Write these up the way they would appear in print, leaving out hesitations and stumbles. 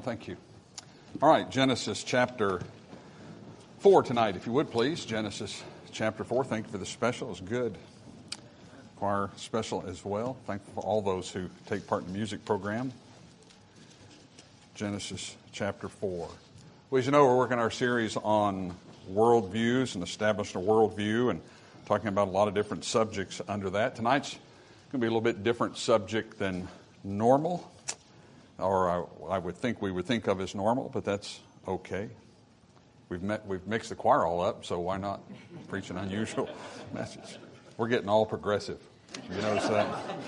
Thank you. All right, Genesis chapter 4 tonight, if you would please. Genesis chapter 4. Thank you for the special. It's good. Choir special as well. Thank you for all those who take part in the music program. Genesis chapter 4. Well, as you know, we're working our series on worldviews and establishing a worldview and talking about a lot of different subjects under that. Tonight's going to be a little bit different subject than normal, or I would think we would think of as normal, but that's okay. We've mixed the choir all up, so why not preach an unusual message? We're getting all progressive. You notice that?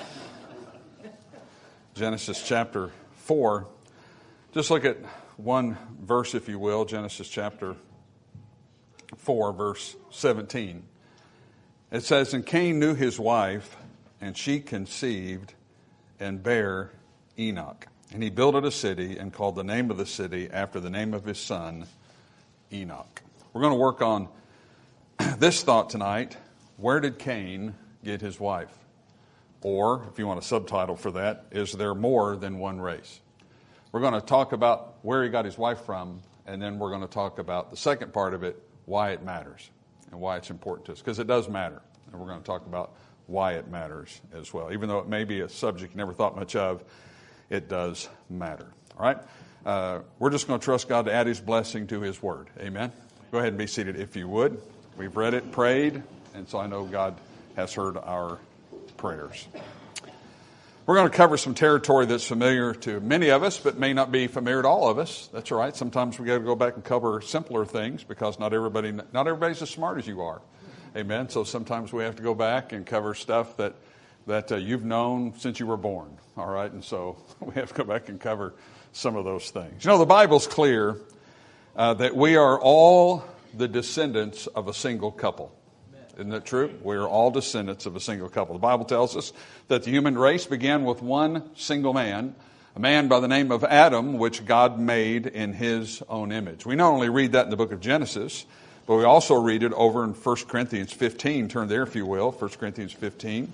Genesis chapter 4. Just look at one verse, if you will. Genesis chapter 4, verse 17. It says, "And Cain knew his wife, and she conceived and bare Enoch. And he builded a city and called the name of the city after the name of his son, Enoch." We're going to work on this thought tonight. Where did Cain get his wife? Or, if you want a subtitle for that, is there more than one race? We're going to talk about where he got his wife from, and then we're going to talk about the second part of it, why it matters and why it's important to us, because it does matter. And we're going to talk about why it matters as well. Even though it may be a subject you never thought much of, it does matter. All right? We're just going to trust God to add His blessing to His Word. Amen? Go ahead and be seated if you would. We've read it, prayed, and so I know God has heard our prayers. We're going to cover some territory that's familiar to many of us, but may not be familiar to all of us. That's all right. Sometimes we got to go back and cover simpler things because not everybody's as smart as you are. Amen? So sometimes we have to go back and cover stuff that you've known since you were born, all right? And so we have to go back and cover some of those things. You know, the Bible's clear that we are all the descendants of a single couple. Isn't that true? We are all descendants of a single couple. The Bible tells us that the human race began with one single man, a man by the name of Adam, which God made in His own image. We not only read that in the book of Genesis, but we also read it over in 1 Corinthians 15. Turn there, if you will, 1 Corinthians 15.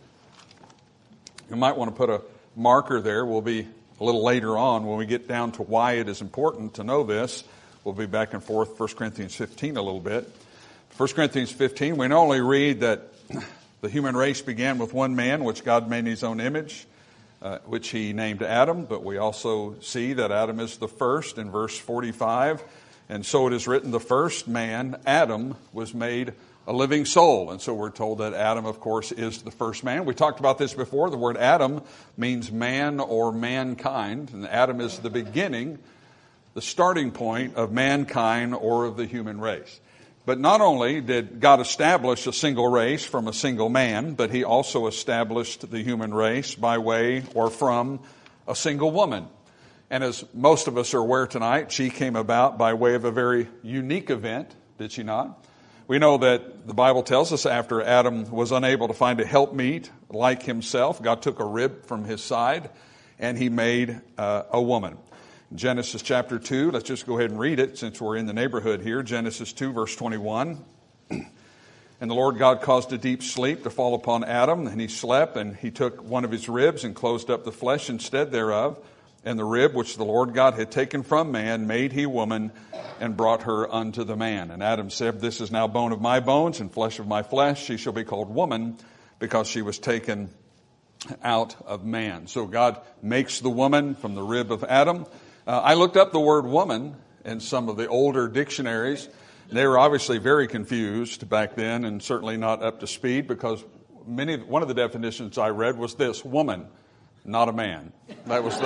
You might want to put a marker there. We'll be a little later on when we get down to why it is important to know this. We'll be back and forth 1 Corinthians 15 a little bit. 1 Corinthians 15, we not only read that the human race began with one man, which God made in His own image, which He named Adam, but we also see that Adam is the first in verse 45. And so it is written, the first man, Adam, was made a living soul. And so we're told that Adam, of course, is the first man. We talked about this before. The word Adam means man or mankind. And Adam is the beginning, the starting point of mankind or of the human race. But not only did God establish a single race from a single man, but He also established the human race by way or from a single woman. And as most of us are aware tonight, she came about by way of a very unique event, did she not? We know that the Bible tells us after Adam was unable to find a helpmeet like himself, God took a rib from his side and He made a woman. Genesis chapter 2, let's just go ahead and read it since we're in the neighborhood here. Genesis 2, verse 21. "And the Lord God caused a deep sleep to fall upon Adam, and he slept, and He took one of his ribs and closed up the flesh instead thereof. And the rib which the Lord God had taken from man made He woman and brought her unto the man. And Adam said, This is now bone of my bones and flesh of my flesh. She shall be called woman because she was taken out of man." So God makes the woman from the rib of Adam. I looked up the word woman in some of the older dictionaries. They were obviously very confused back then and certainly not up to speed because one of the definitions I read was this: woman, not a man. That was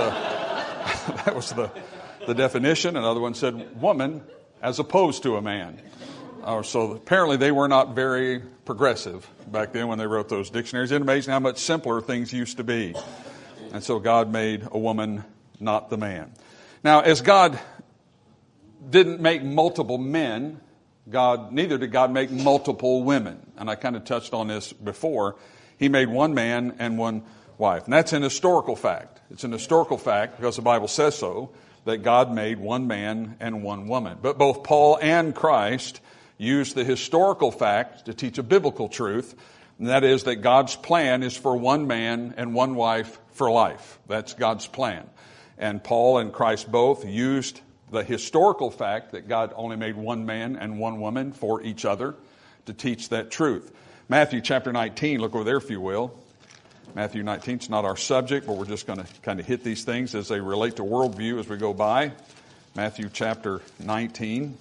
the definition. Another one said woman as opposed to a man. So apparently they were not very progressive back then when they wrote those dictionaries. It's amazing how much simpler things used to be. And so God made a woman, not the man. Now, as God didn't make multiple men, neither did God make multiple women. And I kind of touched on this before. He made one man and one wife. And that's an historical fact. It's an historical fact because the Bible says so, that God made one man and one woman. But both Paul and Christ used the historical fact to teach a biblical truth, and that is that God's plan is for one man and one wife for life. That's God's plan. And Paul and Christ both used the historical fact that God only made one man and one woman for each other to teach that truth. Matthew chapter 19, look over there if you will. Matthew 19 is not our subject, but we're just going to kind of hit these things as they relate to worldview as we go by. Matthew chapter 19.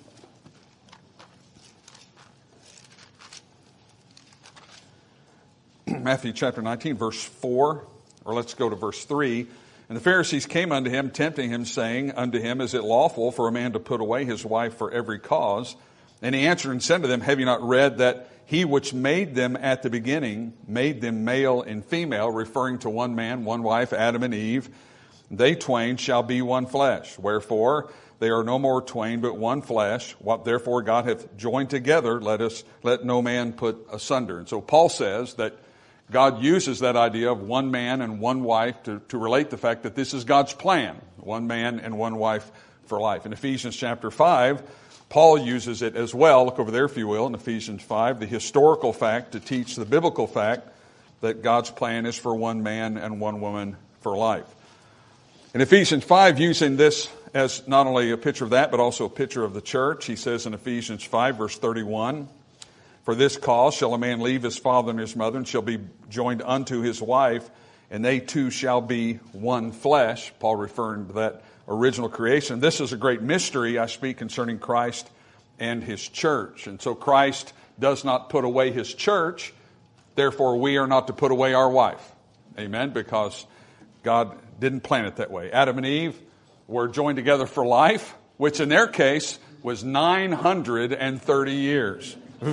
Matthew chapter 19, verse 4, or let's go to verse 3. And the Pharisees came unto him, tempting him, saying unto him, Is it lawful for a man to put away his wife for every cause? And he answered and said to them, Have you not read that he which made them at the beginning made them male and female, referring to one man, one wife, Adam and Eve? They twain shall be one flesh. Wherefore they are no more twain, but one flesh. What therefore God hath joined together, let no man put asunder. And so Paul says that God uses that idea of one man and one wife to relate the fact that this is God's plan, one man and one wife for life. In Ephesians chapter 5, Paul uses it as well. Look over there, if you will, in Ephesians 5, the historical fact to teach the biblical fact that God's plan is for one man and one woman for life. In Ephesians 5, using this as not only a picture of that, but also a picture of the church, he says in Ephesians 5, verse 31, For this cause shall a man leave his father and his mother, and shall be joined unto his wife, and they two shall be one flesh. Paul referring to that original creation. This is a great mystery I speak concerning Christ and his church. And so Christ does not put away his church. Therefore, we are not to put away our wife. Amen? Because God didn't plan it that way. Adam and Eve were joined together for life, which in their case was 930 years.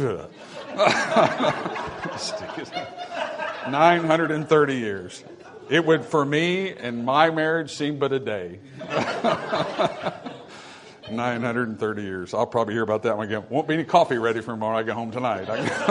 930 years. It would, for me and my marriage, seem but a day. 930 years. I'll probably hear about that one again. Won't be any coffee ready for tomorrow. I get home tonight.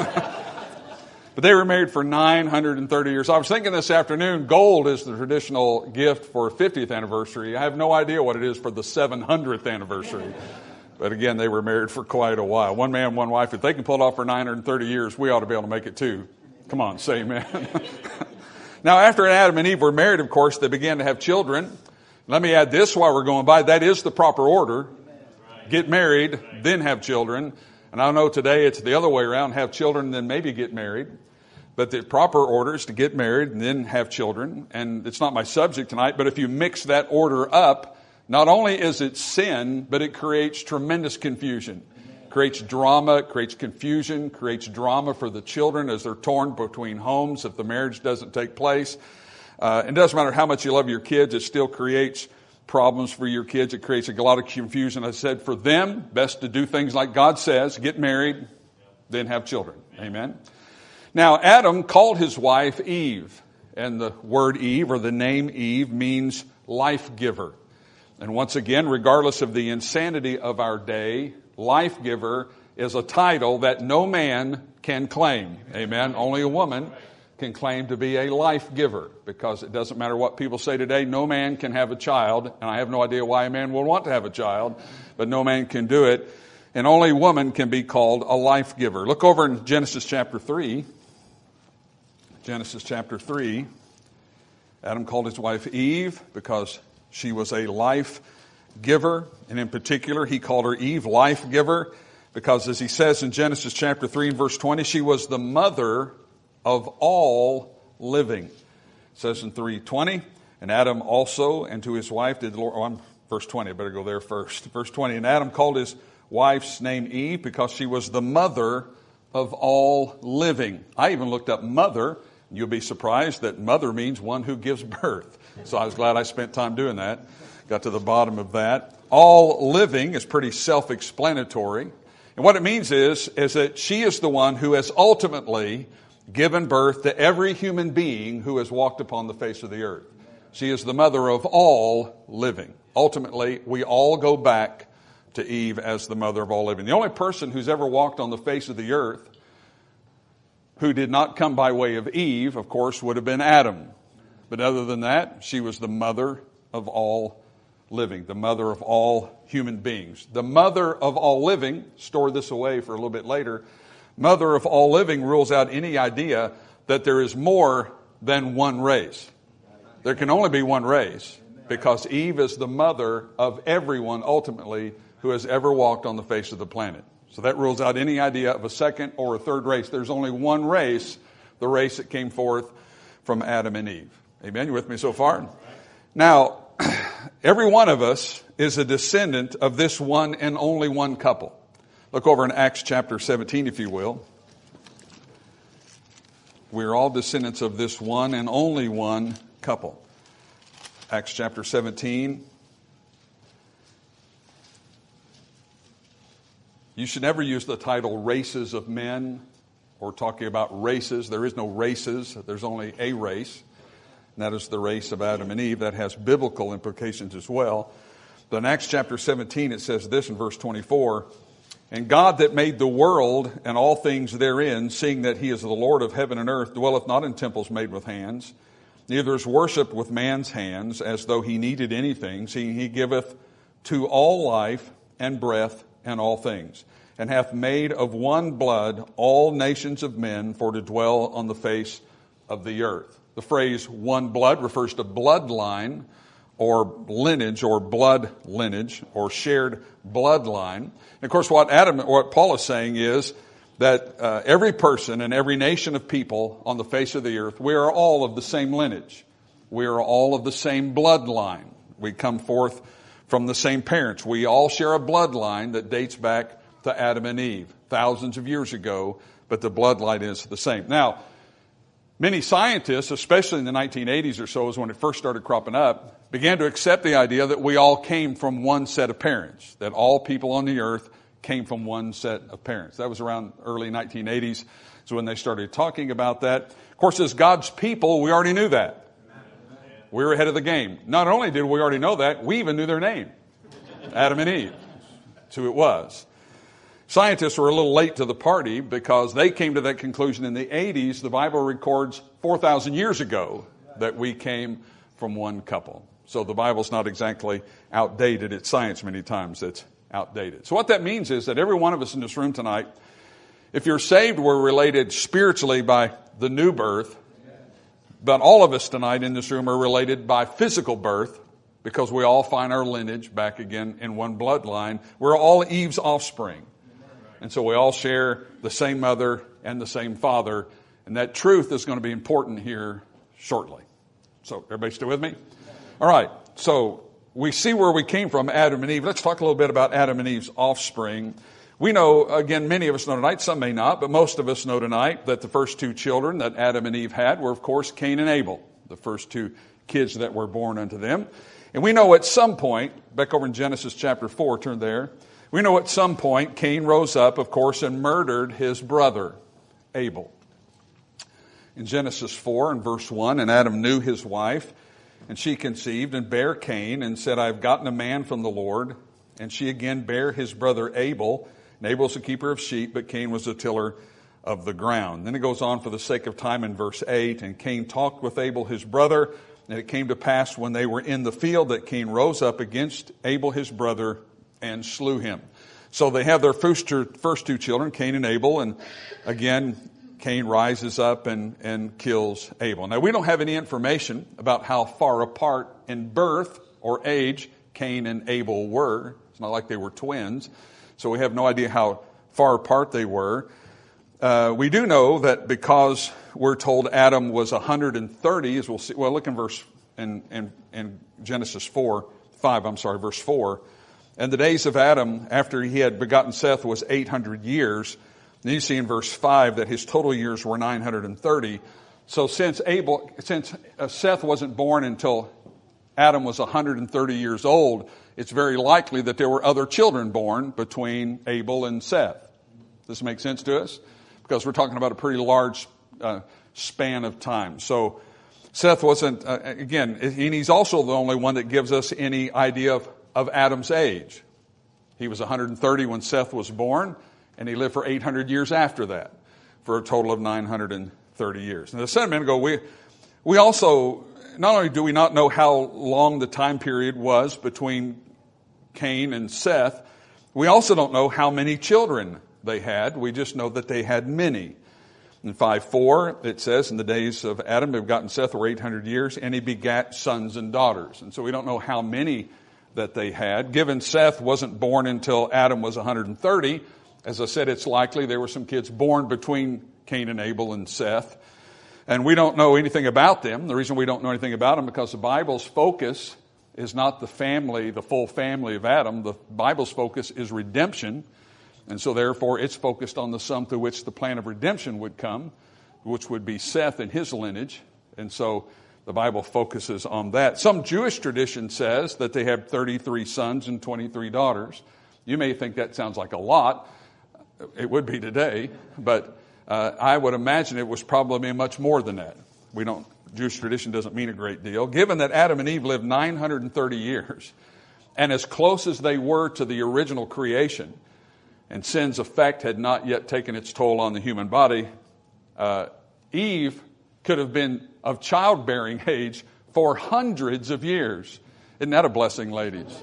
But they were married for 930 years. I was thinking this afternoon, gold is the traditional gift for a 50th anniversary. I have no idea what it is for the 700th anniversary. But again, they were married for quite a while. One man, one wife. If they can pull it off for 930 years, we ought to be able to make it too. Come on, say amen. Now, after Adam and Eve were married, of course, they began to have children. Let me add this while we're going by. That is the proper order. Get married, then have children. And I know today it's the other way around. Have children, then maybe get married. But the proper order is to get married and then have children. And it's not my subject tonight, but if you mix that order up, not only is it sin, but it creates tremendous confusion. Creates drama, creates confusion, creates drama for the children as they're torn between homes if the marriage doesn't take place. It doesn't matter how much you love your kids, it still creates problems for your kids. It creates a lot of confusion. I said for them, best to do things like God says, get married, then have children. Amen. Now, Adam called his wife Eve, and the word Eve, or the name Eve, means life giver. And once again, regardless of the insanity of our day, life giver is a title that no man can claim. Amen. Only a woman can claim to be a life giver, because it doesn't matter what people say today. No man can have a child, and I have no idea why a man would want to have a child, but no man can do it. And only a woman can be called a life giver. Look over in Genesis chapter 3. Genesis chapter 3. Adam called his wife Eve because she was a life giver. And in particular, he called her Eve, life giver, because as he says in Genesis chapter 3 and verse 20, she was the mother of all living. It says in 3:20, and Adam also and to his wife did the Lord, verse 20, I better go there first. Verse 20, and Adam called his wife's name Eve because she was the mother of all living. I even looked up mother. You'll be surprised that mother means one who gives birth. So I was glad I spent time doing that. Got to the bottom of that. All living is pretty self-explanatory. And what it means is that she is the one who has ultimately given birth to every human being who has walked upon the face of the earth. She is the mother of all living. Ultimately, we all go back to Eve as the mother of all living. The only person who's ever walked on the face of the earth who did not come by way of Eve, of course, would have been Adam. But other than that, she was the mother of all living, the mother of all human beings. The mother of all living, store this away for a little bit later, mother of all living rules out any idea that there is more than one race. There can only be one race. because Eve is the mother of everyone ultimately who has ever walked on the face of the planet. So that rules out any idea of a second or a third race. There's only one race, the race that came forth from Adam and Eve. Amen? You with me so far? Now, every one of us is a descendant of this one and only one couple. Look over in Acts chapter 17, if you will. We're all descendants of this one and only one couple. Acts chapter 17. You should never use the title races of men or talking about races. There is no races. There's only a race. And that is the race of Adam and Eve. That has biblical implications as well. But in Acts chapter 17, it says this in verse 24. And God that made the world and all things therein, seeing that he is the Lord of heaven and earth, dwelleth not in temples made with hands, neither is worshipped with man's hands, as though he needed anything, seeing he giveth to all life and breath and all things, and hath made of one blood all nations of men for to dwell on the face of the earth. The phrase one blood refers to bloodline or lineage or blood lineage or shared bloodline. And of course, what Paul is saying is that every person and every nation of people on the face of the earth, we are all of the same lineage. We are all of the same bloodline. We come forth from the same parents. We all share a bloodline that dates back to Adam and Eve thousands of years ago, but the bloodline is the same. Now, many scientists, especially in the 1980s or so, is when it first started cropping up, began to accept the idea that we all came from one set of parents, that all people on the earth came from one set of parents. That was around early 1980s, so when they started talking about that. Of course, as God's people, we already knew that. We were ahead of the game. Not only did we already know that, we even knew their name, Adam and Eve. That's who it was. Scientists were a little late to the party because they came to that conclusion in the 80s. The Bible records 4,000 years ago that we came from one couple. So the Bible's not exactly outdated. It's science many times that's outdated. So what that means is that every one of us in this room tonight, if you're saved, we're related spiritually by the new birth. But all of us tonight in this room are related by physical birth because we all find our lineage back again in one bloodline. We're all Eve's offspring. And so we all share the same mother and the same father. And that truth is going to be important here shortly. So everybody still with me? All right. So we see where we came from, Adam and Eve. Let's talk a little bit about Adam and Eve's offspring. We know, again, many of us know tonight, some may not, but most of us know tonight that the first two children that Adam and Eve had were, of course, Cain and Abel, the first two kids that were born unto them. And we know at some point, back over in Genesis chapter 4, turn there, we know at some point Cain rose up, of course, and murdered his brother, Abel. In Genesis 4 and verse 1, and Adam knew his wife, and she conceived and bare Cain and said, I have gotten a man from the Lord. And she again bare his brother Abel. And Abel was a keeper of sheep, but Cain was a tiller of the ground. Then it goes on for the sake of time in verse 8. And Cain talked with Abel his brother. And it came to pass when they were in the field that Cain rose up against Abel his brother and slew him. So they have their first two children, Cain and Abel. And again, Cain rises up and kills Abel. Now, we don't have any information about how far apart in birth or age Cain and Abel were. It's not like they were twins. So we have no idea how far apart they were. We do know that because we're told Adam was 130, as we'll see. Well, look in in Genesis verse 4. And the days of Adam after he had begotten Seth was 800 years. And you see in verse 5 that his total years were 930. So since Seth wasn't born until Adam was 130 years old, it's very likely that there were other children born between Abel and Seth. Does this make sense to us? Because we're talking about a pretty large span of time. So Seth wasn't, again, and he's also the only one that gives us any idea of Adam's age. He was 130 when Seth was born, and he lived for 800 years after that, for a total of 930 years. And as I said a minute ago, we also, not only do we not know how long the time period was between Cain and Seth, we also don't know how many children they had. We just know that they had many. In 5:4, it says, in the days of Adam begotten Seth were 800 years, and he begat sons and daughters. And so we don't know how many that they had. Given Seth wasn't born until Adam was 130, as I said, it's likely there were some kids born between Cain and Abel and Seth. And we don't know anything about them. The reason we don't know anything about them because the Bible's focus is not the family, the full family of Adam. The Bible's focus is redemption. And so therefore it's focused on the son through which the plan of redemption would come, which would be Seth and his lineage. And so the Bible focuses on that. Some Jewish tradition says that they have 33 sons and 23 daughters. You may think that sounds like a lot. It would be today, but I would imagine it was probably much more than that. Jewish tradition doesn't mean a great deal. Given that Adam and Eve lived 930 years, and as close as they were to the original creation, and sin's effect had not yet taken its toll on the human body, Eve could have been of childbearing age for hundreds of years. Isn't that a blessing, ladies?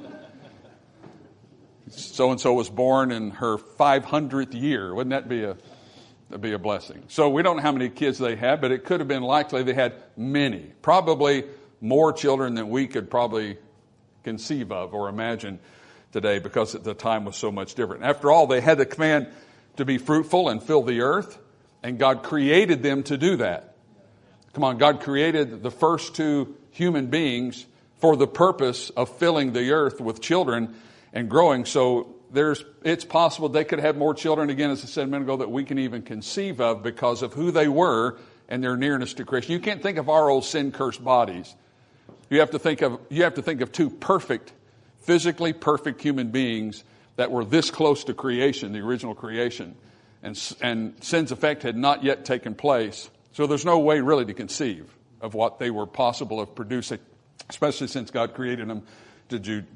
So-and-so was born in her 500th year. Wouldn't that be a blessing? So we don't know how many kids they had, but it could have been likely they had many. Probably more children than we could probably conceive of or imagine today because at the time was so much different. After all, they had the command to be fruitful and fill the earth, and God created them to do that. Come on, God created the first two human beings for the purpose of filling the earth with children and growing. So it's possible they could have more children, again, as I said a minute ago, that we can even conceive of because of who they were and their nearness to creation. You can't think of our old sin-cursed bodies. You have to think of two perfect, physically perfect human beings that were this close to creation, the original creation. And sin's effect had not yet taken place. So there's no way really to conceive of what they were possible of producing, especially since God created them to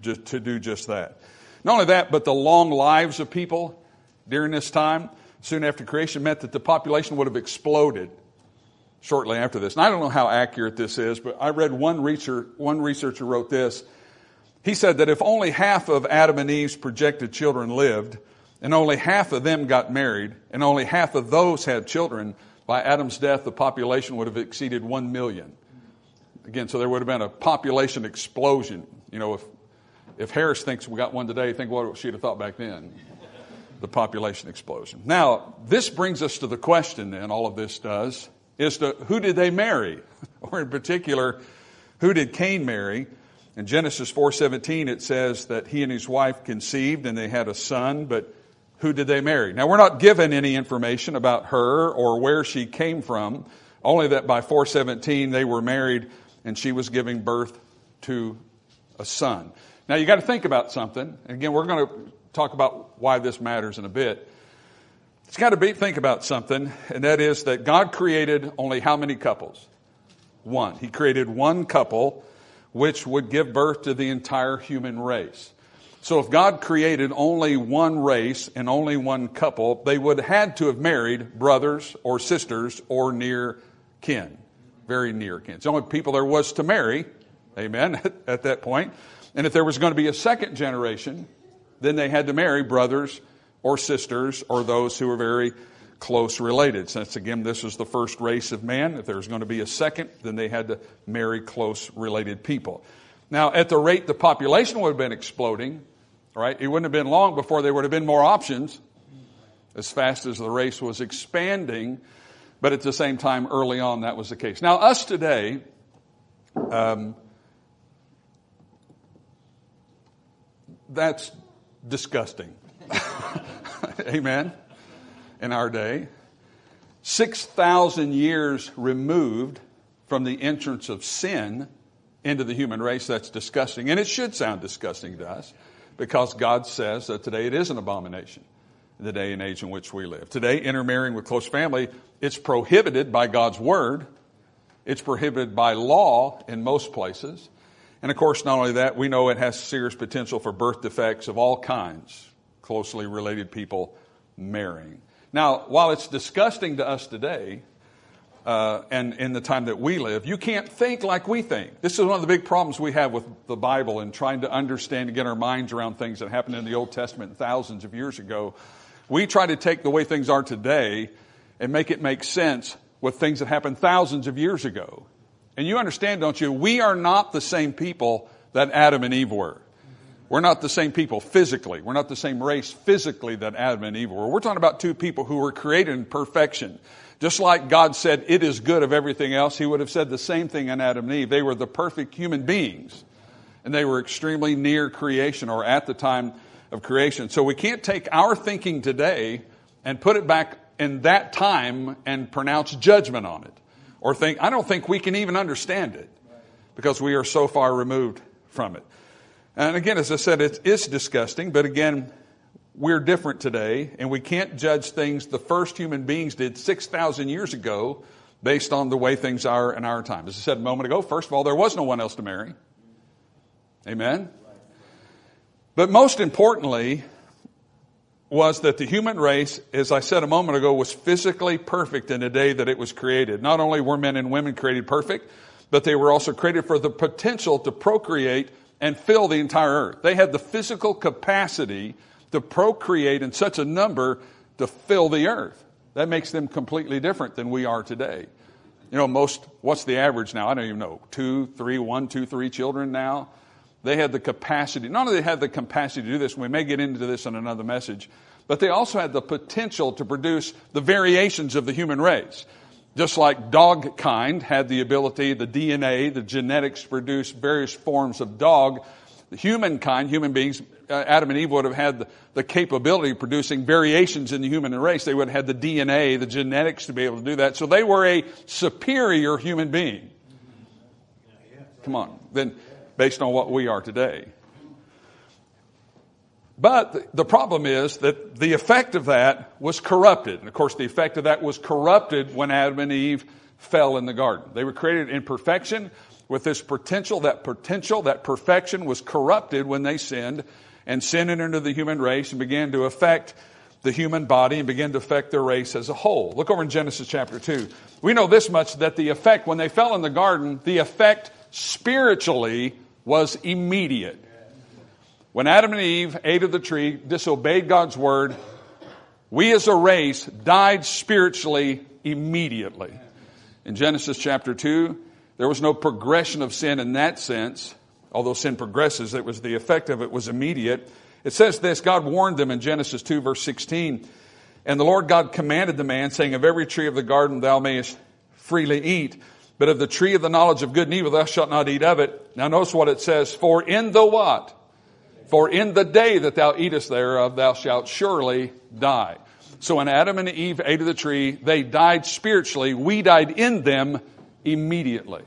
do just that. Not only that, but the long lives of people during this time, soon after creation, meant that the population would have exploded shortly after this. And I don't know how accurate this is, but I read one researcher wrote this. He said that if only half of Adam and Eve's projected children lived, and only half of them got married, and only half of those had children, by Adam's death, the population would have exceeded 1 million. Again, so there would have been a population explosion. You know, if Harris thinks we got one today, think what she'd have thought back then. The population explosion. Now, this brings us to the question then, all of this does, is to who did they marry? Or in particular, who did Cain marry? In Genesis 4:17, it says that he and his wife conceived and they had a son, but who did they marry? Now, we're not given any information about her or where she came from, only that by 4:17 they were married and she was giving birth to a son. Now, you got to think about something. Again, we're going to talk about why this matters in a bit. It's got to think about something, and that is that God created only how many couples? One. He created one couple which would give birth to the entire human race. So if God created only one race and only one couple, they would have had to have married brothers or sisters or near kin, very near kin. It's the only people there was to marry, amen, at that point. And if there was going to be a second generation, then they had to marry brothers or sisters or those who were very close related. Since, again, this was the first race of man, if there was going to be a second, then they had to marry close related people. Now, at the rate the population would have been exploding, right, it wouldn't have been long before there would have been more options as fast as the race was expanding. But at the same time, early on, that was the case. Now, us today, that's disgusting. Amen. In our day, 6,000 years removed from the entrance of sin into the human race, that's disgusting. And it should sound disgusting to us because God says that today it is an abomination in the day and age in which we live. Today, intermarrying with close family, it's prohibited by God's word. It's prohibited by law in most places. And of course, not only that, we know it has serious potential for birth defects of all kinds, closely related people marrying. Now, while it's disgusting to us today, and in the time that we live, you can't think like we think. This is one of the big problems we have with the Bible and trying to understand and get our minds around things that happened in the Old Testament thousands of years ago. We try to take the way things are today and make it make sense with things that happened thousands of years ago. And you understand, don't you? We are not the same people that Adam and Eve were. We're not the same people physically. We're not the same race physically that Adam and Eve were. We're talking about two people who were created in perfection. Just like God said, it is good of everything else, He would have said the same thing on Adam and Eve. They were the perfect human beings. And they were extremely near creation, or at the time of creation. So we can't take our thinking today and put it back in that time and pronounce judgment on it. Or think, I don't think we can even understand it, because we are so far removed from it. And again, as I said, it's disgusting, but again, we're different today, and we can't judge things the first human beings did 6,000 years ago based on the way things are in our time. As I said a moment ago, first of all, there was no one else to marry. Amen? But most importantly was that the human race, as I said a moment ago, was physically perfect in the day that it was created. Not only were men and women created perfect, but they were also created for the potential to procreate and fill the entire earth. They had the physical capacity to procreate in such a number to fill the earth. That makes them completely different than we are today. You know, what's the average now? I don't even know. 2, 3 children now. They had the capacity. Not only they had the capacity to do this, and we may get into this in another message, but they also had the potential to produce the variations of the human race. Just like dog kind had the ability, the DNA, the genetics to produce various forms of dog, the humankind, human beings, Adam and Eve would have had the capability of producing variations in the human race. They would have had the DNA, the genetics to be able to do that. So they were a superior human being. Come on. Then, based on what we are today. But the problem is that the effect of that was corrupted. And of course, the effect of that was corrupted when Adam and Eve fell in the garden. They were created in perfection with this potential. That perfection was corrupted when they sinned, and sin entered into the human race and began to affect the human body and began to affect their race as a whole. Look over in Genesis chapter 2. We know this much, that the effect, when they fell in the garden, the effect spiritually was immediate. When Adam and Eve ate of the tree, disobeyed God's word, we as a race died spiritually immediately. In Genesis chapter 2, there was no progression of sin in that sense. Although sin progresses, it was the effect of it was immediate. It says this, God warned them in Genesis 2 verse 16, and the Lord God commanded the man, saying, of every tree of the garden thou mayest freely eat, but of the tree of the knowledge of good and evil thou shalt not eat of it. Now notice what it says, for in the what? For in the day that thou eatest thereof, thou shalt surely die. So when Adam and Eve ate of the tree, they died spiritually. We died in them immediately.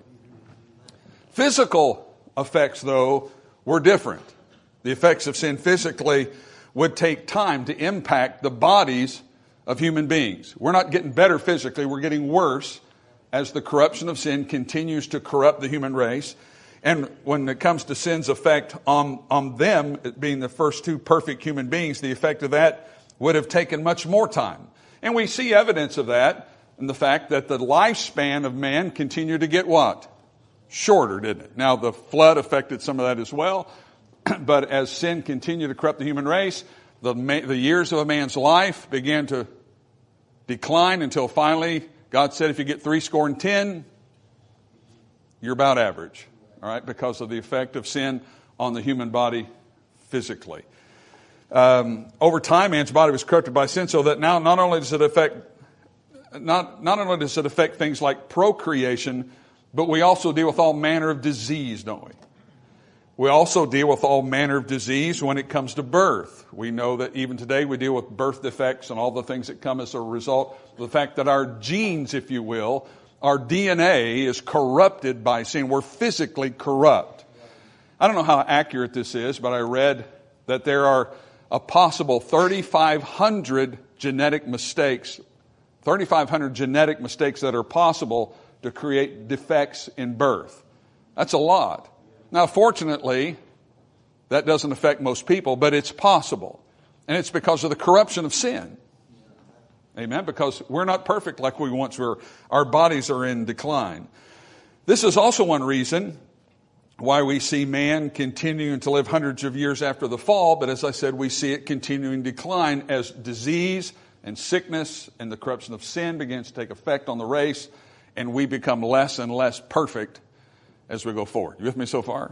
Physical effects, though, were different. The effects of sin physically would take time to impact the bodies of human beings. We're not getting better physically. We're getting worse as the corruption of sin continues to corrupt the human race. And when it comes to sin's effect on them, being the first two perfect human beings, the effect of that would have taken much more time. And we see evidence of that in the fact that the lifespan of man continued to get what? Shorter, didn't it? Now, the flood affected some of that as well. But as sin continued to corrupt the human race, the years of a man's life began to decline until finally God said, if you get 70, you're about average. All right, because of the effect of sin on the human body physically. Over time, man's body was corrupted by sin, so that now not only does it affect things like procreation, but we also deal with all manner of disease, don't we? We also deal with all manner of disease when it comes to birth. We know that even today we deal with birth defects and all the things that come as a result of the fact that our genes, if you will, our DNA is corrupted by sin. We're physically corrupt. I don't know how accurate this is, but I read that there are a possible 3,500 genetic mistakes that are possible to create defects in birth. That's a lot. Now, fortunately, that doesn't affect most people, but it's possible. And it's because of the corruption of sin. Amen? Because we're not perfect like we once were. Our bodies are in decline. This is also one reason why we see man continuing to live hundreds of years after the fall. But as I said, we see it continuing to decline as disease, and sickness and the corruption of sin begins to take effect on the race, and we become less and less perfect as we go forward. You with me so far?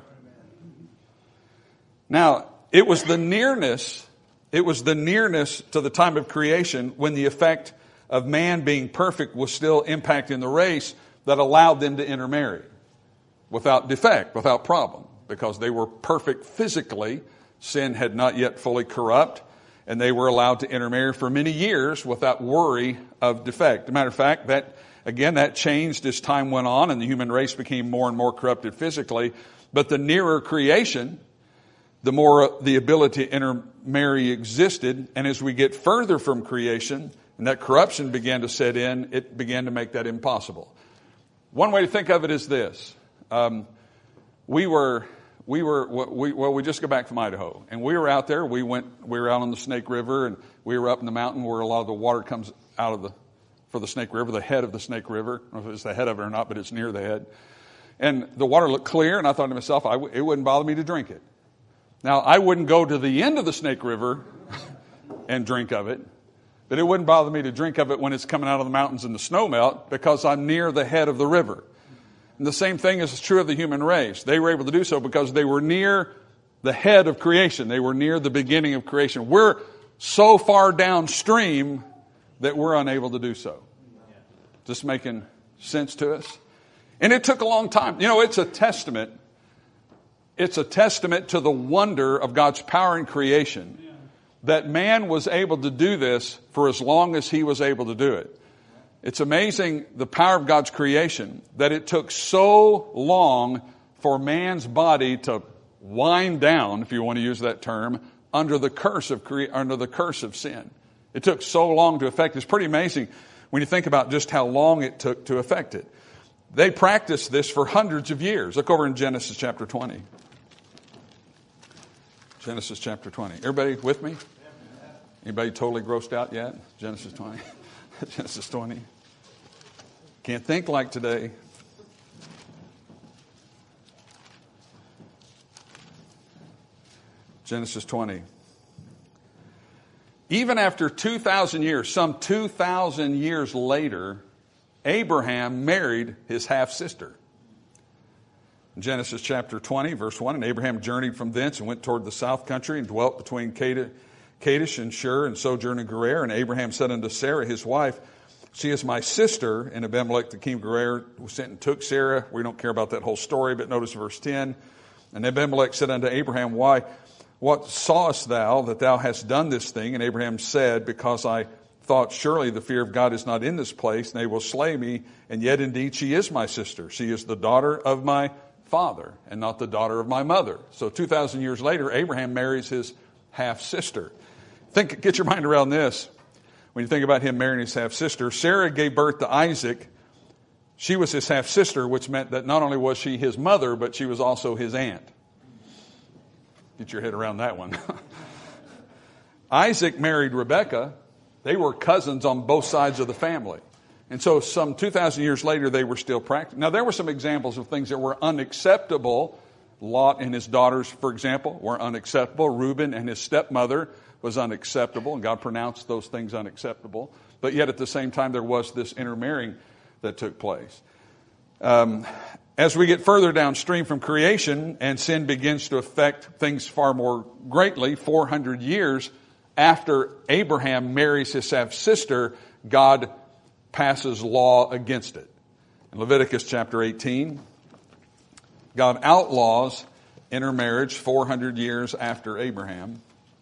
Now, it was the nearness to the time of creation when the effect of man being perfect was still impacting the race that allowed them to intermarry without defect, without problem, because they were perfect physically. Sin had not yet fully corrupt, and they were allowed to intermarry for many years without worry of defect. As a matter of fact, that changed as time went on, and the human race became more and more corrupted physically. But the nearer creation, the more the ability to intermarry existed. And as we get further from creation, and that corruption began to set in, it began to make that impossible. One way to think of it is this. We just got back from Idaho, and we were out there. We were out on the Snake River, and we were up in the mountain where a lot of the water comes out of for the Snake River, the head of the Snake River. I don't know if it's the head of it or not, but it's near the head. And the water looked clear, and I thought to myself, it wouldn't bother me to drink it. Now, I wouldn't go to the end of the Snake River and drink of it, but it wouldn't bother me to drink of it when it's coming out of the mountains in the snow melt, because I'm near the head of the river. And the same thing is true of the human race. They were able to do so because they were near the head of creation. They were near the beginning of creation. We're so far downstream that we're unable to do so. Just making sense to us? And it took a long time. You know, it's a testament. It's a testament to the wonder of God's power in creation that man was able to do this for as long as he was able to do it. It's amazing the power of God's creation that it took so long for man's body to wind down, if you want to use that term, under the curse of sin. It took so long to effect. It's pretty amazing when you think about just how long it took to effect it. They practiced this for hundreds of years. Look over in Genesis chapter 20. Genesis chapter 20. Everybody with me? Anybody totally grossed out yet? Genesis 20. Genesis 20. Can't think like today. Genesis 20. Even after 2,000 years, some 2,000 years later, Abraham married his half-sister. Genesis chapter 20, verse 1, and Abraham journeyed from thence and went toward the south country and dwelt between Kadesh and Shur and sojourned in Gerar. And Abraham said unto Sarah, his wife, she is my sister. And Abimelech the king of Gerar sent and took Sarah. We don't care about that whole story, but notice verse 10. And Abimelech said unto Abraham, why, what sawest thou that thou hast done this thing? And Abraham said, because I thought, surely the fear of God is not in this place, and they will slay me. And yet indeed she is my sister. She is the daughter of my father and not the daughter of my mother. So 2,000 years later, Abraham marries his half-sister. Get your mind around this. When you think about him marrying his half-sister, Sarah gave birth to Isaac. She was his half-sister, which meant that not only was she his mother, but she was also his aunt. Get your head around that one. Isaac married Rebekah. They were cousins on both sides of the family. And so some 2,000 years later, they were still practicing. Now, there were some examples of things that were unacceptable. Lot and his daughters, for example, were unacceptable. Reuben and his stepmother was unacceptable, and God pronounced those things unacceptable. But yet at the same time, there was this intermarrying that took place. As we get further downstream from creation and sin begins to affect things far more greatly, 400 years after Abraham marries his half-sister, God passes law against it. In Leviticus chapter 18, God outlaws intermarriage 400 years after Abraham.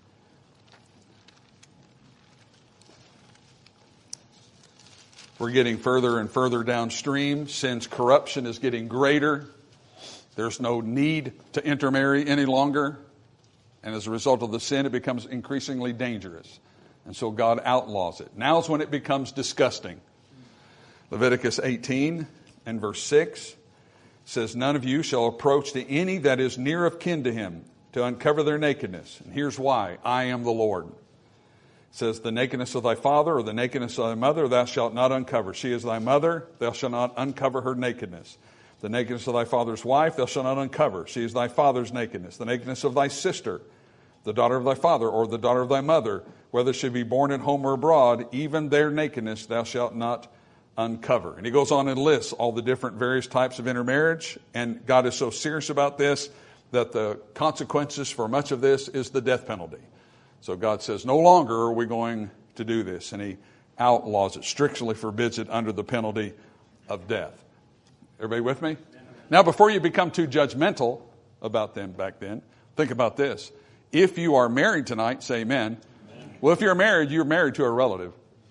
We're getting further and further downstream. Sin's corruption is getting greater. There's no need to intermarry any longer. And as a result of the sin, it becomes increasingly dangerous. And so God outlaws it. Now's when it becomes disgusting. Leviticus 18 and verse 6 says, none of you shall approach to any that is near of kin to him to uncover their nakedness. And here's why. I am the Lord. It says, the nakedness of thy father or the nakedness of thy mother thou shalt not uncover. She is thy mother, thou shalt not uncover her nakedness. The nakedness of thy father's wife thou shalt not uncover. She is thy father's nakedness. The nakedness of thy sister the daughter of thy father, or the daughter of thy mother, whether she be born at home or abroad, even their nakedness thou shalt not uncover. And he goes on and lists all the different various types of intermarriage, and God is so serious about this that the consequences for much of this is the death penalty. So God says, no longer are we going to do this, and he outlaws it, strictly forbids it under the penalty of death. Everybody with me? Now, before you become too judgmental about them back then, think about this. If you are married tonight, say amen. Well, if you're married to a relative.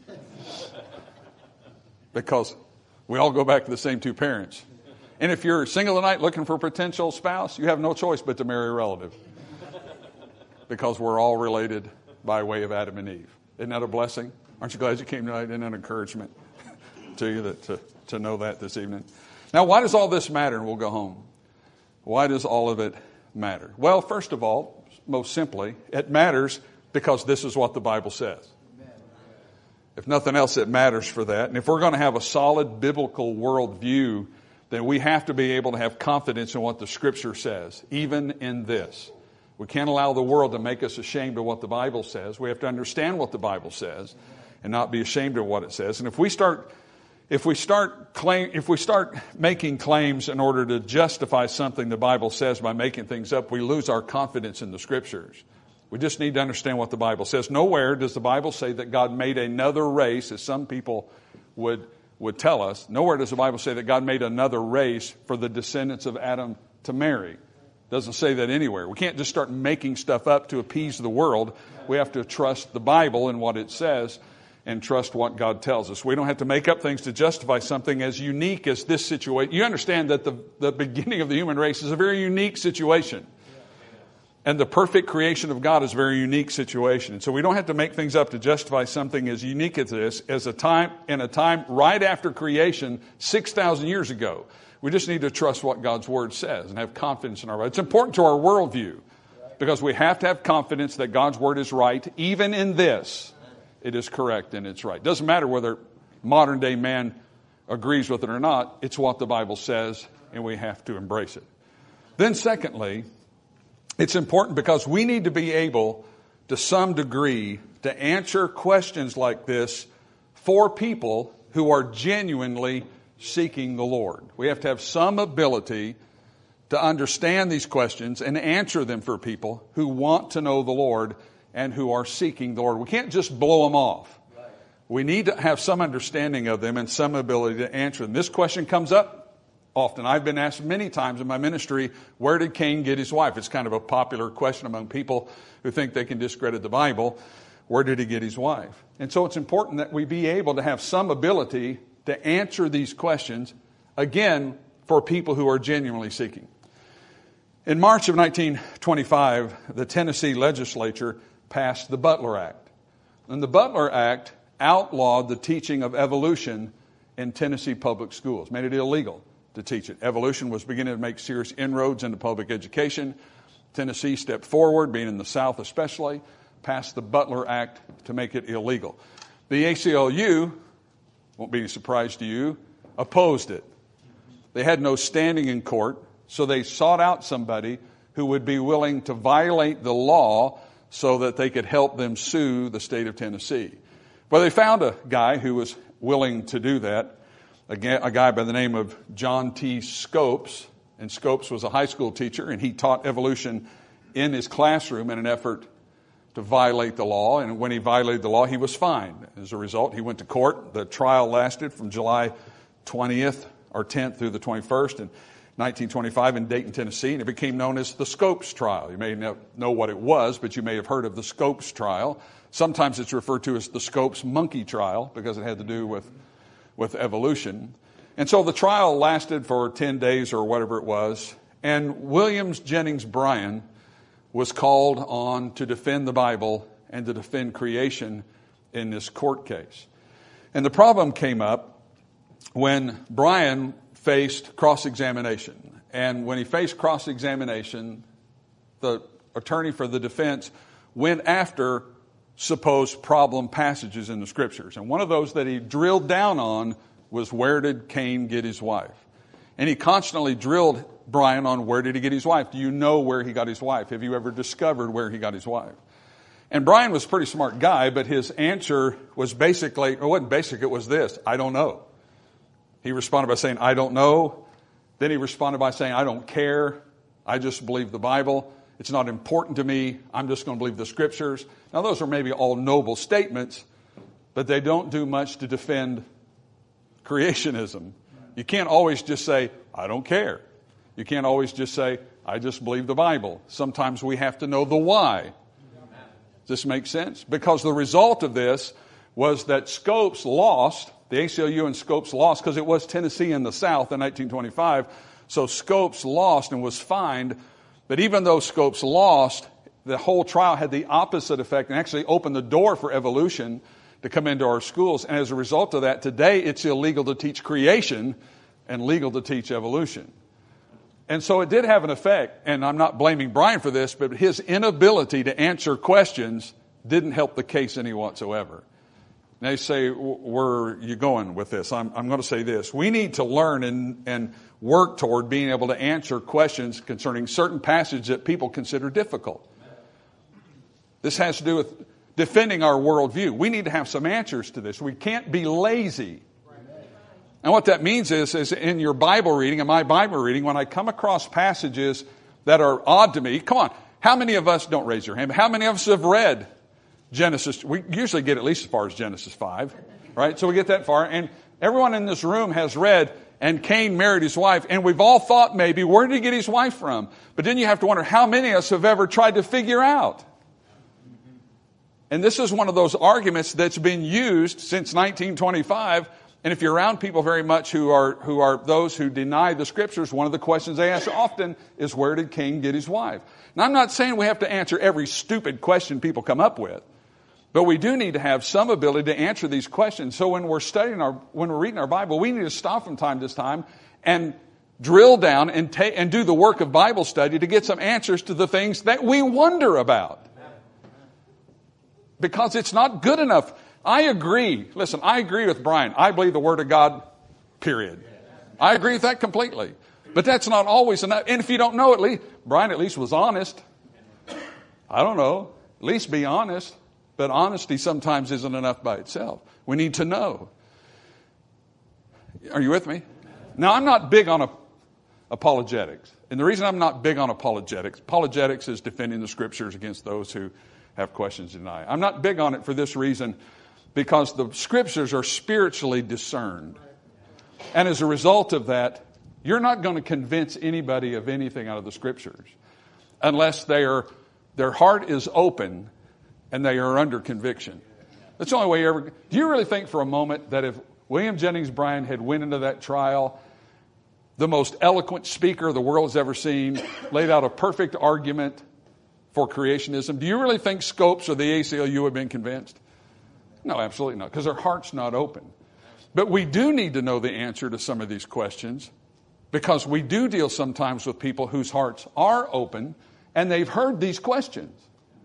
Because we all go back to the same two parents. And if you're single tonight looking for a potential spouse, you have no choice but to marry a relative. Because we're all related by way of Adam and Eve. Isn't that a blessing? Aren't you glad you came tonight? Isn't that an encouragement to you to know that this evening? Now, why does all this matter? And we'll go home. Why does all of it matter? Well, first of all, most simply, it matters because this is what the Bible says. If nothing else, it matters for that. And if we're going to have a solid biblical worldview, then we have to be able to have confidence in what the Scripture says, even in this. We can't allow the world to make us ashamed of what the Bible says. We have to understand what the Bible says and not be ashamed of what it says. And if we start making claims in order to justify something the Bible says by making things up, we lose our confidence in the Scriptures. We just need to understand what the Bible says. Nowhere does the Bible say that God made another race, as some people would tell us. Nowhere does the Bible say that God made another race for the descendants of Adam to marry. It doesn't say that anywhere. We can't just start making stuff up to appease the world. We have to trust the Bible and what it says and trust what God tells us. We don't have to make up things to justify something as unique as this situation. You understand that the beginning of the human race is a very unique situation. And the perfect creation of God is a very unique situation. And so we don't have to make things up to justify something as unique as this, in a time right after creation, 6,000 years ago. We just need to trust what God's Word says and have confidence in our Word. It's important to our worldview because we have to have confidence that God's Word is right. Even in this, it is correct and it's right. It doesn't matter whether modern day man agrees with it or not. It's what the Bible says, and we have to embrace it. Then secondly, it's important because we need to be able, to some degree, to answer questions like this for people who are genuinely seeking the Lord. We have to have some ability to understand these questions and answer them for people who want to know the Lord and who are seeking the Lord. We can't just blow them off. We need to have some understanding of them and some ability to answer them. This question comes up often. I've been asked many times in my ministry, where did Cain get his wife? It's kind of a popular question among people who think they can discredit the Bible. Where did he get his wife? And so it's important that we be able to have some ability to answer these questions, again, for people who are genuinely seeking. In March of 1925, the Tennessee legislature passed the Butler Act. And the Butler Act outlawed the teaching of evolution in Tennessee public schools, made it illegal to teach it. Evolution was beginning to make serious inroads into public education. Tennessee stepped forward, being in the South especially, passed the Butler Act to make it illegal. The ACLU, won't be a surprise to you, opposed it. They had no standing in court, so they sought out somebody who would be willing to violate the law so that they could help them sue the state of Tennessee. Well, they found a guy who was willing to do that. A guy by the name of John T. Scopes, and Scopes was a high school teacher, and he taught evolution in his classroom in an effort to violate the law, and when he violated the law, he was fined. As a result, he went to court. The trial lasted from July 20th or 10th through the 21st in 1925 in Dayton, Tennessee, and it became known as the Scopes trial. You may not know what it was, but you may have heard of the Scopes trial. Sometimes it's referred to as the Scopes monkey trial because it had to do with evolution. And so the trial lasted for 10 days or whatever it was, and Williams Jennings Bryan was called on to defend the Bible and to defend creation in this court case. And the problem came up when Bryan faced cross-examination. And when he faced cross-examination, the attorney for the defense went after supposed problem passages in the Scriptures. And one of those that he drilled down on was, where did Cain get his wife? And he constantly drilled Brian on where did he get his wife. Do you know where he got his wife? Have you ever discovered where he got his wife? And Brian was a pretty smart guy, but his answer was basically, it wasn't basic, it was this: I don't know. He responded by saying, I don't know. Then he responded by saying, I don't care. I just believe the Bible. It's not important to me. I'm just going to believe the Scriptures. Now, those are maybe all noble statements, but they don't do much to defend creationism. You can't always just say, I don't care. You can't always just say, I just believe the Bible. Sometimes we have to know the why. Does this make sense? Because the result of this was that Scopes lost, the ACLU and Scopes lost, because it was Tennessee in the South in 1925. So Scopes lost and was fined. But even though Scopes lost, the whole trial had the opposite effect and actually opened the door for evolution to come into our schools. And as a result of that, today it's illegal to teach creation and legal to teach evolution. And so it did have an effect, and I'm not blaming Brian for this, but his inability to answer questions didn't help the case any whatsoever. And they say, where are you going with this? I'm going to say this. We need to learn and work toward being able to answer questions concerning certain passages that people consider difficult. This has to do with defending our worldview. We need to have some answers to this. We can't be lazy. And what that means is in your Bible reading, in my Bible reading, when I come across passages that are odd to me, come on, how many of us, don't raise your hand, but how many of us have read Genesis? We usually get at least as far as Genesis 5, right? So we get that far. And everyone in this room has read, and Cain married his wife, and we've all thought maybe, where did he get his wife from? But then you have to wonder, how many of us have ever tried to figure out? And this is one of those arguments that's been used since 1925. And if you're around people very much who are those who deny the Scriptures, one of the questions they ask often is, where did Cain get his wife? Now, I'm not saying we have to answer every stupid question people come up with, but we do need to have some ability to answer these questions. So when we're when we're reading our Bible, we need to stop from time to time and drill down and do the work of Bible study to get some answers to the things that we wonder about. Because it's not good enough. I agree. Listen, I agree with Brian. I believe the Word of God, period. I agree with that completely. But that's not always enough. And if you don't know, Brian at least was honest. I don't know. At least be honest. But honesty sometimes isn't enough by itself. We need to know. Are you with me? Now, I'm not big on apologetics. And the reason I'm not big on apologetics is defending the Scriptures against those who have questions to deny. I'm not big on it for this reason, because the Scriptures are spiritually discerned. And as a result of that, you're not going to convince anybody of anything out of the Scriptures unless their heart is open and they are under conviction. That's the only way you ever... Do you really think for a moment that if William Jennings Bryan had went into that trial, the most eloquent speaker the world has ever seen, laid out a perfect argument for creationism, do you really think Scopes or the ACLU would have been convinced? No, absolutely not, because their heart's not open. But we do need to know the answer to some of these questions, because we do deal sometimes with people whose hearts are open and they've heard these questions.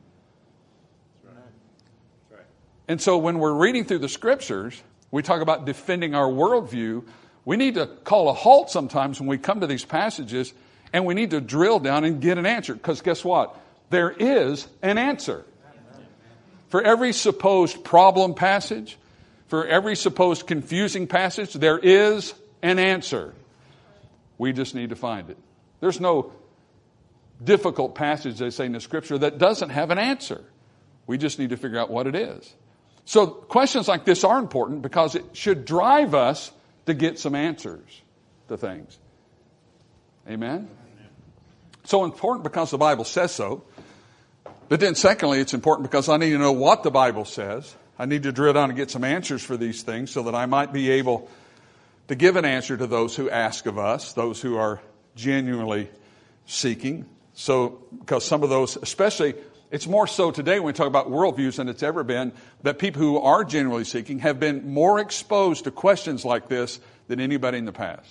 That's right. And so when we're reading through the Scriptures, we talk about defending our worldview. We need to call a halt sometimes when we come to these passages, and we need to drill down and get an answer, because guess what? There is an answer. For every supposed problem passage, for every supposed confusing passage, there is an answer. We just need to find it. There's no difficult passage, they say in the Scripture, that doesn't have an answer. We just need to figure out what it is. So questions like this are important because it should drive us to get some answers to things. Amen? So important because the Bible says so. But then secondly, it's important because I need to know what the Bible says. I need to drill down and get some answers for these things so that I might be able to give an answer to those who ask of us, those who are genuinely seeking. So, because some of those, especially, it's more so today when we talk about worldviews than it's ever been, that people who are genuinely seeking have been more exposed to questions like this than anybody in the past.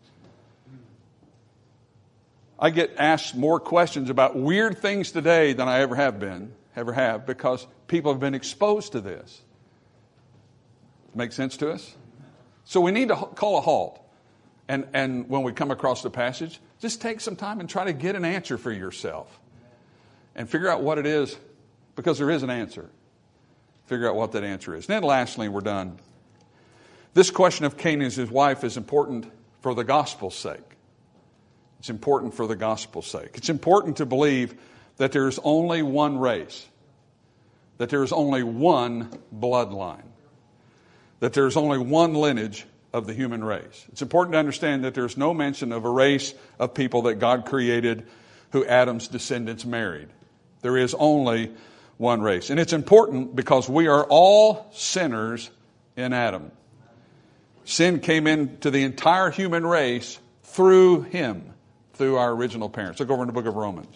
I get asked more questions about weird things today than I ever have, because people have been exposed to this. Make sense to us? So we need to call a halt. And when we come across the passage, just take some time and try to get an answer for yourself. And figure out what it is, because there is an answer. Figure out what that answer is. And then lastly, we're done. This question of Cain and his wife is important for the gospel's sake. It's important for the gospel's sake. It's important to believe that there is only one race, that there is only one bloodline, that there is only one lineage of the human race. It's important to understand that there's no mention of a race of people that God created who Adam's descendants married. There is only one race. And it's important because we are all sinners in Adam. Sin came into the entire human race through him, through our original parents. Look over in the book of Romans.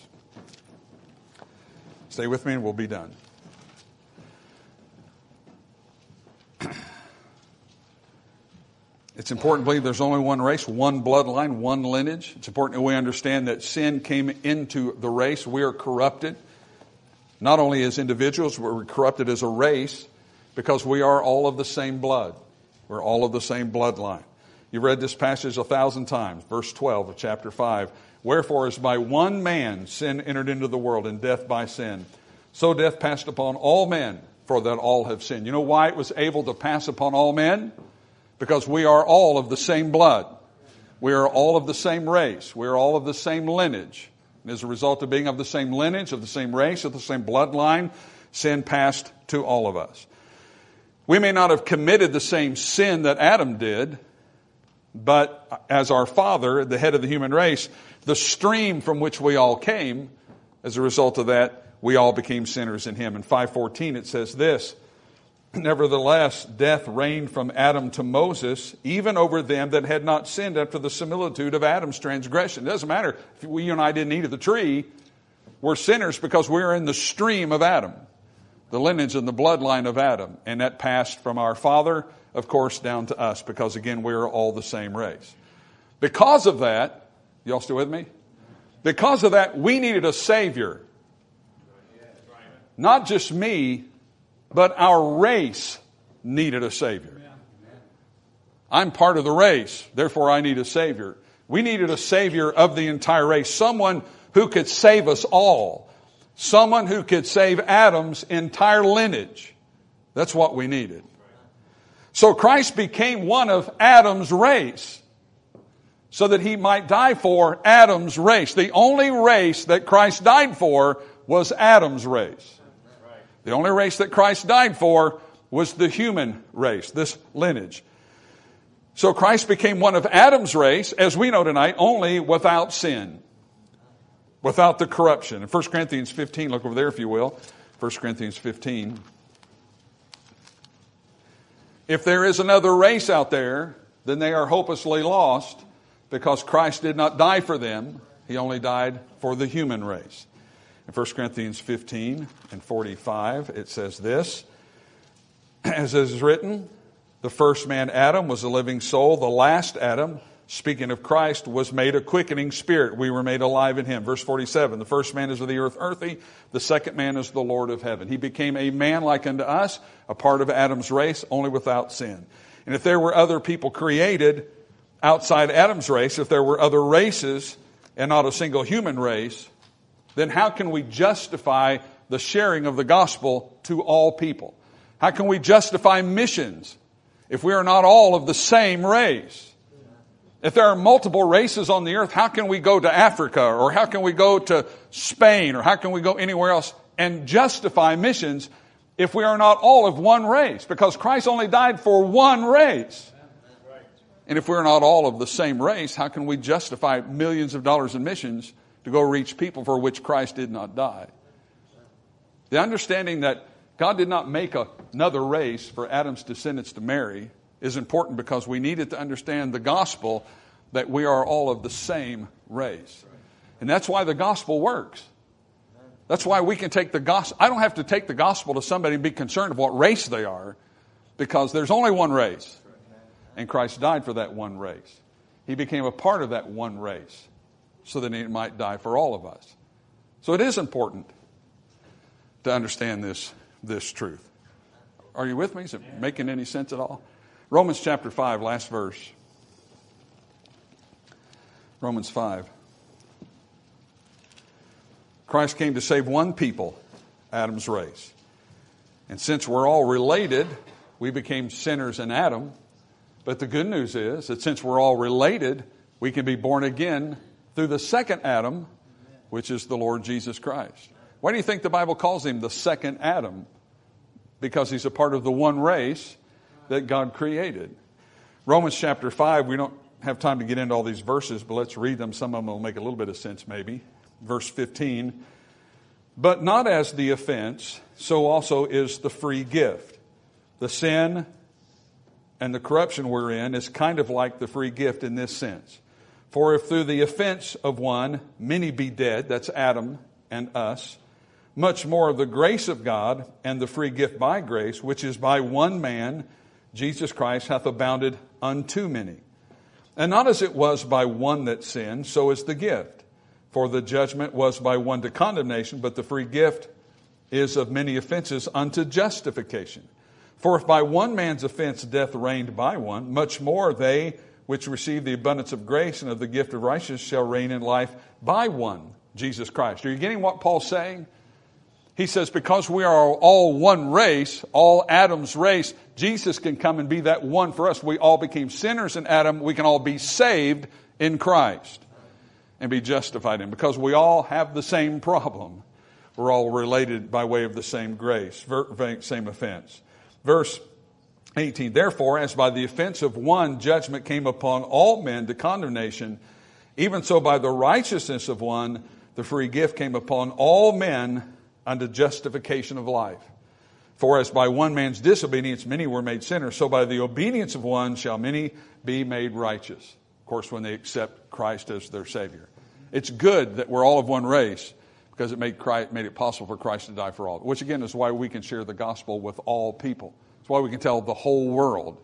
Stay with me and we'll be done. It's important to believe there's only one race, one bloodline, one lineage. It's important that we understand that sin came into the race. We are corrupted, not only as individuals, but we're corrupted as a race because we are all of the same blood. We're all of the same bloodline. You've read this passage 1,000 times, verse 12 of chapter 5. Wherefore, as by one man sin entered into the world, and death by sin, so death passed upon all men, for that all have sinned. You know why it was able to pass upon all men? Because we are all of the same blood. We are all of the same race. We are all of the same lineage. And as a result of being of the same lineage, of the same race, of the same bloodline, sin passed to all of us. We may not have committed the same sin that Adam did, but as our father, the head of the human race, the stream from which we all came, as a result of that, we all became sinners in him. In 5:14 it says this, nevertheless, death reigned from Adam to Moses, even over them that had not sinned after the similitude of Adam's transgression. It doesn't matter if you and I didn't eat of the tree. We're sinners because we're in the stream of Adam, the lineage and the bloodline of Adam. And that passed from our father, of course, down to us, because again, we're all the same race. Because of that, y'all still with me? Because of that, we needed a Savior. Not just me, but our race needed a Savior. I'm part of the race, therefore I need a Savior. We needed a Savior of the entire race. Someone who could save us all. Someone who could save Adam's entire lineage. That's what we needed. So Christ became one of Adam's race so that he might die for Adam's race. The only race that Christ died for was Adam's race. The only race that Christ died for was the human race, this lineage. So Christ became one of Adam's race, as we know tonight, only without sin, without the corruption. In 1 Corinthians 15, look over there if you will, 1 Corinthians 15. If there is another race out there, then they are hopelessly lost because Christ did not die for them. He only died for the human race. In 1 Corinthians 15 and 45, it says this, as is written, the first man, Adam, was a living soul. The last Adam, speaking of Christ, was made a quickening spirit. We were made alive in him. Verse 47, the first man is of the earth earthy. The second man is the Lord of heaven. He became a man like unto us, a part of Adam's race, only without sin. And if there were other people created outside Adam's race, if there were other races and not a single human race, then how can we justify the sharing of the gospel to all people? How can we justify missions if we are not all of the same race? If there are multiple races on the earth, how can we go to Africa, or how can we go to Spain, or how can we go anywhere else and justify missions if we are not all of one race? Because Christ only died for one race. And if we're not all of the same race, how can we justify millions of dollars in missions to go reach people for which Christ did not die? The understanding that God did not make another race for Adam's descendants to marry is important because we needed to understand the gospel, that we are all of the same race. And that's why the gospel works. That's why we can take the gospel. I don't have to take the gospel to somebody and be concerned of what race they are, because there's only one race. And Christ died for that one race. He became a part of that one race so that he might die for all of us. So it is important to understand this truth. Are you with me? Is it making any sense at all? Romans chapter 5, last verse. Romans 5. Christ came to save one people, Adam's race. And since we're all related, we became sinners in Adam. But the good news is that since we're all related, we can be born again through the second Adam, which is the Lord Jesus Christ. Why do you think the Bible calls him the second Adam? Because he's a part of the one race that God created. Romans chapter 5, we don't have time to get into all these verses, but let's read them. Some of them will make a little bit of sense maybe. Verse 15, but not as the offense, so also is the free gift. The sin and the corruption we're in is kind of like the free gift in this sense. For if through the offense of one many be dead, that's Adam and us, much more of the grace of God and the free gift by grace, which is by one man, Jesus Christ, hath abounded unto many. And not as it was by one that sinned, so is the gift. For the judgment was by one to condemnation, but the free gift is of many offenses unto justification. For if by one man's offense death reigned by one, much more they which receive the abundance of grace and of the gift of righteousness shall reign in life by one, Jesus Christ. Are you getting what Paul's saying? He says, because we are all one race, all Adam's race, Jesus can come and be that one for us. We all became sinners in Adam. We can all be saved in Christ and be justified in. Because we all have the same problem. We're all related by way of the same grace, same offense. Verse 18, therefore, as by the offense of one judgment came upon all men to condemnation, even so by the righteousness of one the free gift came upon all men unto justification of life. For as by one man's disobedience many were made sinners, so by the obedience of one shall many be made righteous. Of course, when they accept Christ as their Savior. It's good that we're all of one race because it made it possible for Christ to die for all. Which again is why we can share the gospel with all people. It's why we can tell the whole world.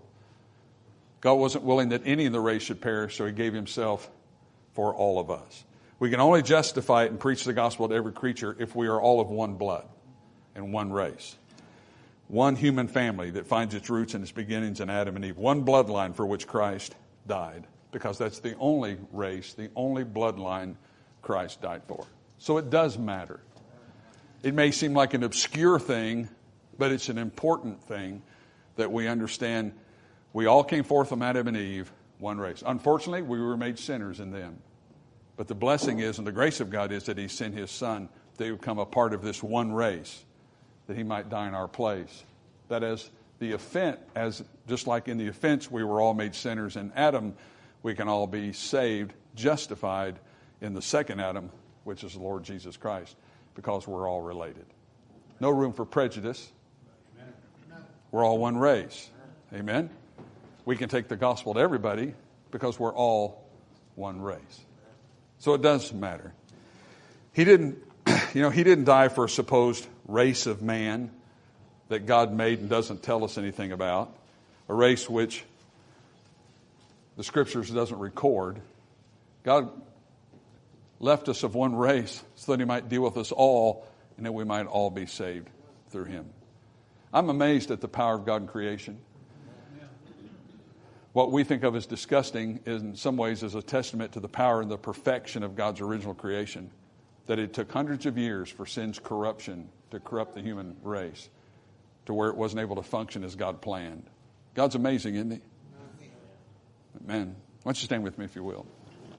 God wasn't willing that any of the race should perish, so he gave himself for all of us. We can only justify it and preach the gospel to every creature if we are all of one blood and one race. One human family that finds its roots and its beginnings in Adam and Eve. One bloodline for which Christ died. Because that's the only race, the only bloodline Christ died for. So it does matter. It may seem like an obscure thing, but it's an important thing that we understand. We all came forth from Adam and Eve, one race. Unfortunately, we were made sinners in them. But the blessing is, and the grace of God is that he sent his son to become a part of this one race, that he might die in our place. That as the offense, just like in the offense we were all made sinners in Adam, we can all be saved, justified in the second Adam, which is the Lord Jesus Christ, because we're all related. No room for prejudice. We're all one race. Amen? We can take the gospel to everybody because we're all one race. So it does matter. He didn't die for a supposed race of man that God made and doesn't tell us anything about. A race which the scriptures doesn't record. God left us of one race so that he might deal with us all and that we might all be saved through him. I'm amazed at the power of God in creation. What we think of as disgusting in some ways is a testament to the power and the perfection of God's original creation. That it took hundreds of years for sin's corruption to corrupt the human race to where it wasn't able to function as God planned. God's amazing, isn't he? Amen. Why don't you stand with me if you will.